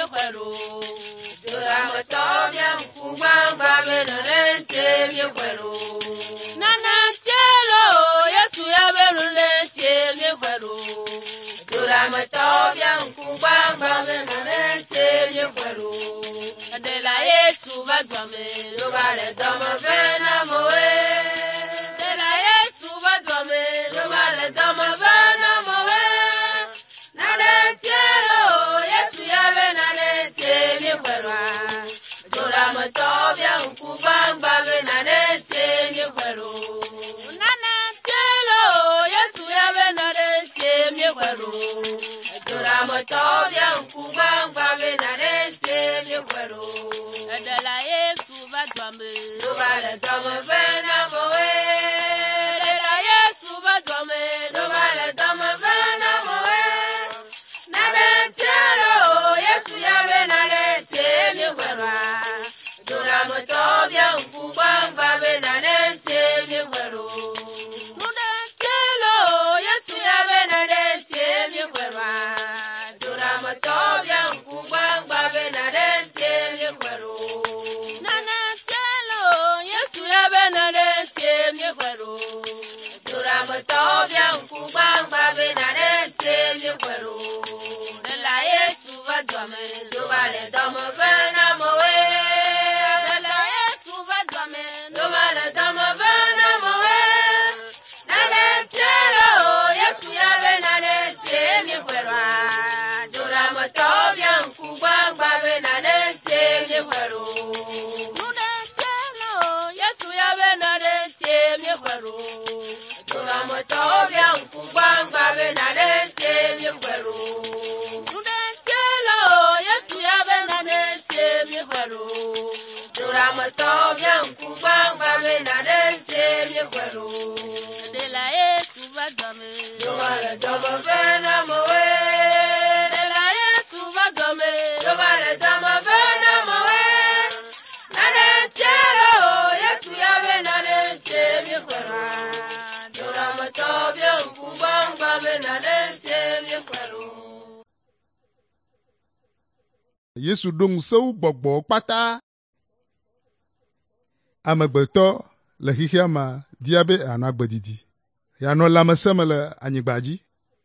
kwero. Dora matobia mkubamba benalente mi kwero. Nana tielo Yesu ya benalente mi kwero. Dora matobia mkubamba benalente mi kwero. Adela Yesu badwame lo bale dama vena moe. Adela Yesu badwame lo bale dama vena moe. Naletielo Yesu ya benalente mi kwero. Dora matobia mkubamba benalente mi kwero. Naletielo Yesu ya benalente mi kwero. Dora matobia mkubamba benalente mi kwero. Adela Yesu badwame lo bale dama vena moe. Adela Yesu badwame lo bale dama vena moe. Naletielo Yesu ya benalente mi kwero. Dora matobia mkubamba benalente mi kwero. Naletielo Yesu ya benalente mi kwero. Dora matobia mkubamba benalente mi kwero. Naletielo Yesu ya benalente mi kwero. Dora matobia mkubamba benalente mi kwero. Adela Yesu badwame lo bale dama vena moe. Adela Yesu badwame lo bale dama vena moe. Naletielo Yesu ya benalente mi kwero. Dora matobia mkubamba benalente mi kwero. Naletielo Yesu ya benalente mi kwero. Dora matobia mkubamba benalente mi kwero. Naletielo Yesu ya benalente mi kwero. Dora matobia mkubamba benalente mi kwero. Adela Yesu badwame lo bale dama vena moe. Adela Yesu badwame lo bale dama vena moe. Naletielo Yesu ya benalente mi kwero. Dora matobia mkubamba benalente mi kwero. Yesu dong seu gbogbo kpata. Amegbetɔ le xixia ma dia be anagbedidi. Ya no lãmesẽ le anyigba dzi.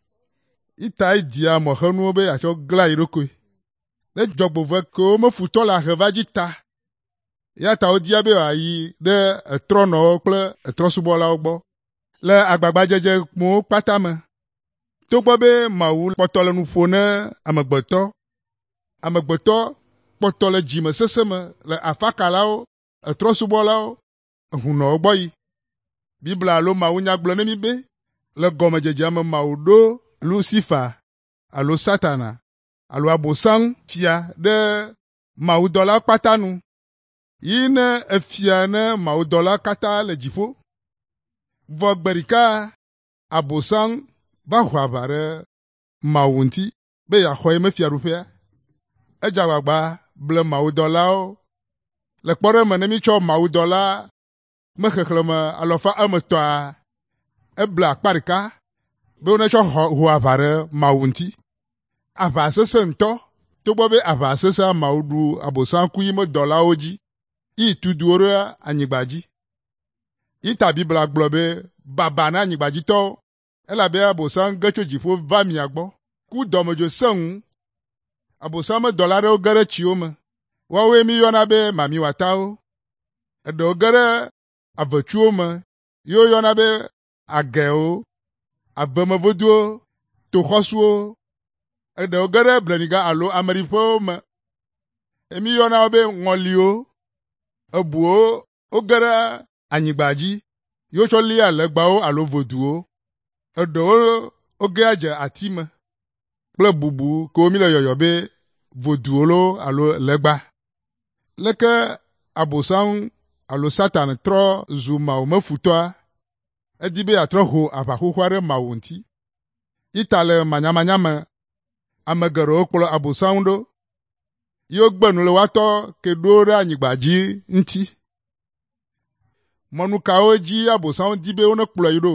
Ita dia mɔxenuwo be atsɔ gla yi ɖokui. Ne dzɔgbevɔ̃e kewo mefutɔ le ahe va dzi ta. Ya ta wodia be wòayi ɖe etrɔnɔwo kple etrɔsubɔlawo gbɔ. Le agbagbadzedze mowo kpata me. Togbɔ be Mawu kpɔtɔ le nu ƒo ne amegbetɔ. Amegbetɔ kpɔtɔ le dzime sesẽ me le afakalawo, etrɔsubɔlawo, ehunɔwo gbɔ yi. Bibla alo Mawunya gblɔ ne mi be le gɔmedzedzea me Mawu ɖo Lucifer alo Satana alo Abosam fia ɖe Mawudɔla kpata nu. Yi ne efia ne Mawudɔla katã le dziƒo. Vɔ gbe ɖeka Abosam va ho aʋa ɖe Mawu ŋuti be yeaxɔ ye me fiaɖuƒea. Edze agbagba ble Mawudɔlawo. Le kpɔɖeme ne mitsɔ Mawudɔla me xexlẽme 100 eble akpa ɖeka be wonetsɔ ho aʋa ɖe Mawu ŋuti. Aʋa sesẽ ŋutɔ. Togbɔ be aʋa sesẽa Mawu ɖu Abosam ku yi me dɔlawo dzi. Yi tuduwo ɖe anyigba dzi. Yi ta Bibla gblɔ be baba na anyigbadzitɔwo. Elabe Abosam ge tso dziƒo va mia gbɔ. Ku dɔmedzo sẽŋu. Abosam dɔla ɖewo ge ɖe tsiwo me. Woawoe mi yɔna be mamiwatawo. Eɖewo ge ɖe avetuwo me. Yo yɔna be agɛwo, avemevoduwo, toxɔsuwo. Eɖewo ge ɖe bleniga alo ameɖiƒewo me. Emi yɔna wo be ŋɔliwo. Ebuwo woge ɖe anyigba dzi. Yo tsɔ lia legbawo alo voduwo. Eɖewo woge adze ati me. Kple bubu ke mi le yɔyɔ be voduwo lo alo legba. Leke Abosam alo Satan trɔ zu Mawu mefutɔa. Edi be atrɔ ho aʋaxoxoa ɖe Mawu ŋuti. Ita le manyamanya me. Ame geɖewo kplɔ Abosam ɖo. Yo gbenu le woatɔ ke ɖo ɖe anyigba dzi ŋuti. Mɔnukawo dzi Abosam di be wonekplɔ yi ɖo.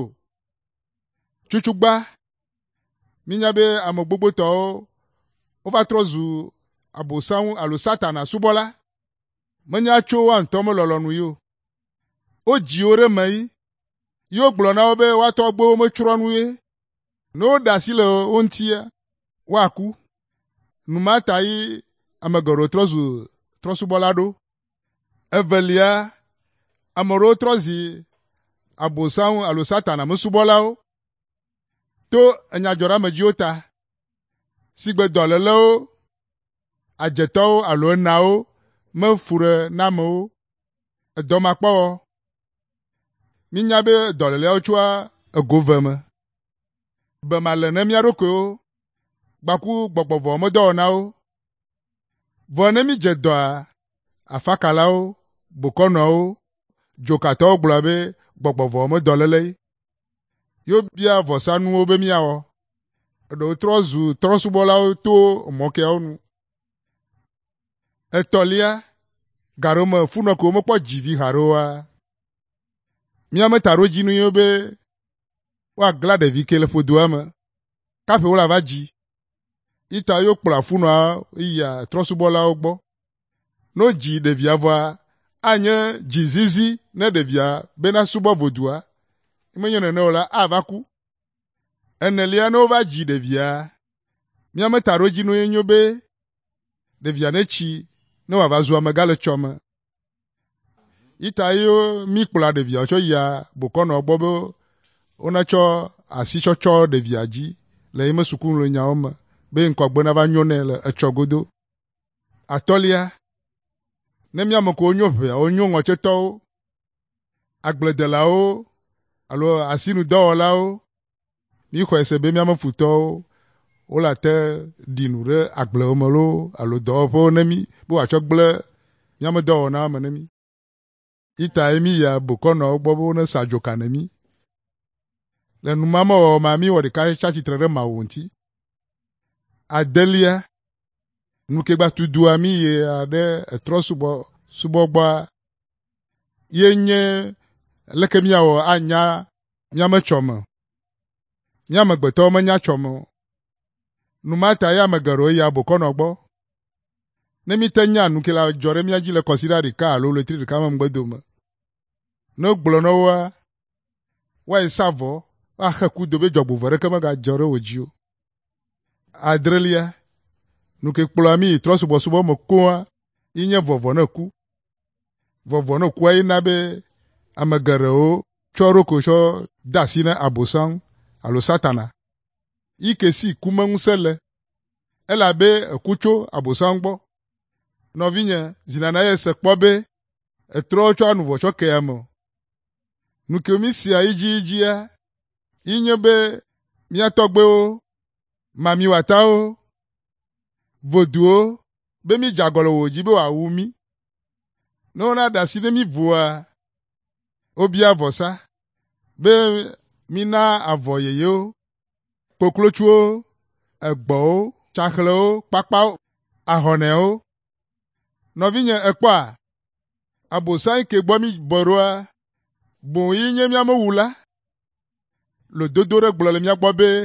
Tsutsugba. Minya be ame gbogbotɔwo wova trɔ zu abosam alo Satana subɔla menya tso wa ŋutɔ me lɔlɔnu yo. Wodzi wo ɖe me yi. Yo gblɔ na wo be woatɔ gbe wo metsrɔ̃ nu ye. Ne woɖe asi le wo ŋutia, woaku. Numata yi ame geɖewo trɔ zu trɔ̃subɔla ɖo. Evelia, ame ɖewo trɔ zi abosam alo Satana mesubɔlawo to enyadzɔɖeamedziwo ta. Si gbe dɔlélewo, adzetɔwo alo enawo mefu ɖe na amewo. Edɔmakpɔwɔ. Minya be dɔléleawo tsoa ego ve me. Be ma le ne mía ɖokuiwo gbaku gbɔgbɔ vɔ medɔwɔnawo. Vɔ ne mi dze dɔa, afakalawo, bokɔnɔwo, dzokatɔwo gblɔ be gbɔgbɔ vɔ medɔléle. Yo bia vɔsanuwo be miawɔ. Eɖewo trɔ zu trɔ̃subɔlawo to mɔkeawo nu. Etɔlia, gaɖome funɔ ko mekpɔ dzivi haɖoa. Míameta ɖo dzinu yo be woagla ɖevi ke le ƒodoa me. Kaƒe wo la va dzi. Ita yo kplɔ afunɔa yia trɔ̃subɔlawo gbɔ. No dzi ɖevia vɔa, anye dzizizi ne ɖevia bena subɔ vodua. Menye nene o la, ava ku. Enelia ne wova dzi ɖevia, míameta ɖo dzinu ye nyo be ɖevia netsi ne wòava zu amegã le tsɔ me. Ita yo mi kplɔa ɖevia tsɔ yia bokɔnɔ gbɔ be wonatsɔ asi tsɔtsɔ ɖevia dzi le yime sukulu le nyawo me be ŋkɔgbe nava nyo nɛ le etsɔ godo. Atɔlia, ne miame ko wonyo ʋea, wonyo ŋɔtsetɔwo, agbledelawo alo asinudɔwɔlawo, mi xɔe se be miame futɔwo wole ate ɖinu ɖe agblewo me loo alo dɔwɔƒewo ne mi be wòatsɔ gblẽ miame dɔwɔnawo me ne mi. Ita ye mi yia bokɔnɔwo gbɔ be wonesa dzoka ne mi. Le numamewɔwɔ ma mi wɔ ɖeka tsi atsitre ɖe Mawu ŋuti. Adelia, nukegbadudua mi yia ɖe etrɔ̃subɔgbɔa ye nye leke miawɔ anya miame tsɔme. Míame gbetɔwo menya tsɔme o. Numata ya ame geɖewo yia bokɔnɔ gbɔ. Ne mi te nya nu ke la dzɔ ɖe mía dzi le kɔsiɖa ɖeka alo letri ɖeka me ŋgbedome. Ne gblɔ na woa, woayi sa vɔ, woaxe kudo be dzɔgbevɔ ɖeke megadzɔ ɖe wò dzi o. Adrelia, nu ke kplɔa mi yi trɔ̃subɔsubɔ me koa, yi nye vɔvɔ ne ku. Vɔvɔ ne kua yi na be ame geɖewo tsɔ ɖoko tsɔ de asi ne abosam alo Satana. Yi ke si kumeŋusẽ le. Elabe eku tso abosam gbɔ. Nɔvinye, zinana ye se kpɔ be etrɔ tsɔ anuvɔ tsɔ ke ame. Nu ke mi sia yidzia, yi nye be mía tɔgbewo, mamiwatawo, voduwo, be mi dze agɔ le wò dzi be wòawu mi. Ne wona ɖe asi ne mi vua, wobia vɔsa, be mina avɔ yeyewo, kpoklotsuwo, egbɔwo, tsaxlewo, kpakpawo, ahɔnɛwo. Nɔvinye ekpɔa, abosam ke gbɔ mi bɔ ɖoa, boŋ yi nye miamewu la. Le dodo ɖe gblɔ le mía gbɔ be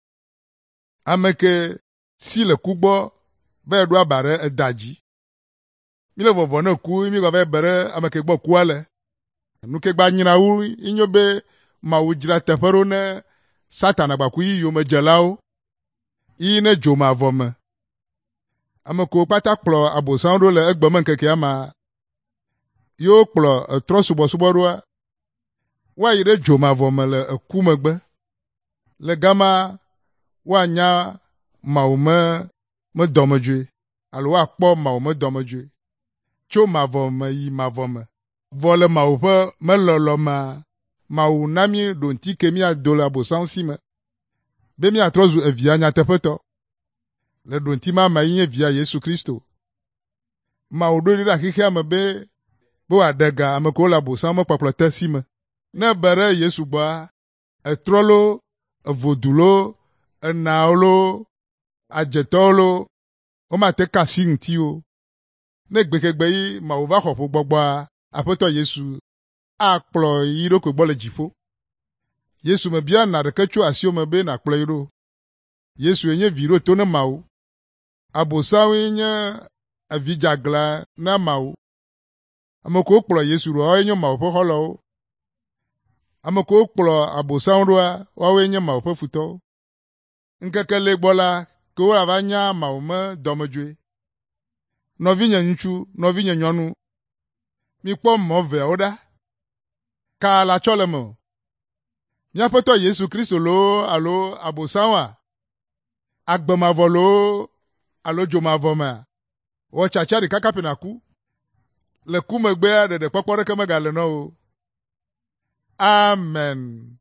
ame ke si le ku gbɔ be ɖo aba ɖe eda dzi. Mi le vɔvɔ ne ku, mi gba va be ɖe ame ke gbɔ kua le. Nu ke gba nyra wu yi nye be Mawu dzra teƒe ɖo ne Satana gbaku yi yomedzelawo. Yi ne dzomavɔ me. Ame ko kpata kplɔ abosam ɖo le egbe me ŋkekea ma. Yo kplɔ trɔ̃subɔsubɔ ɖoa, woayi ɖe dzomavɔ me le eku megbe. Le gama woanya Mawu me dɔmedzoe alo woakpɔ Mawu me dɔmedzoe. Tso mavɔ me yi mavɔ me. Vɔ le Mawu ƒe melɔlɔ ma, Mawu na mi ɖonti ke miado le abosam si me. Be miatrɔ zu evia nyateƒetɔ. Le ɖonti ma yi nye via Yesu Kristo. Mawu ɖo ɖi ɖe xixea me be wòaɖe ga ame kewo le abosam me kpɔkplɔ te si me. Ne be ɖe Yesu gbɔa, etrɔ lo, evodu lo, enawo lo, adzetɔwo lo, womate ka asi ŋuti o. Ne gbekegbe yi Mawu va xɔ ƒo gbɔgbɔa, Aƒetɔ Yesu akplɔ yi ɖokui gbɔ le dziƒo. Yesu mebia na ɖeke tso asiwo me be nakplɔ yi ɖo. Yesu nye vi ɖo to ne Mawu. Abosãwoe nye evidzagla na Mawu. Ame kewo kplɔ Yesu ɖo woawoe nye Mawu ƒe xɔlɔwo. Ame kewo kplɔ abosãwo ɖoa woawoe nye Mawu ƒe futɔwo. Ŋkeke le gbɔ la ke woava nya Mawu me dɔmedzoe. Nɔvinye ŋutsu, nɔvinye nyɔnu, mikpɔ mɔ veawo ɖa. Ka la tsɔ le me o. Míaƒe Tɔ Yesu Kristo loo alo abosãwoa? Agbemavɔ loo alo dzomavɔ mea? Wɔ tsatsa ɖeka kafi nàku. Le ku megbea ɖeɖekpɔkpɔ ɖeke megale na o. Amen.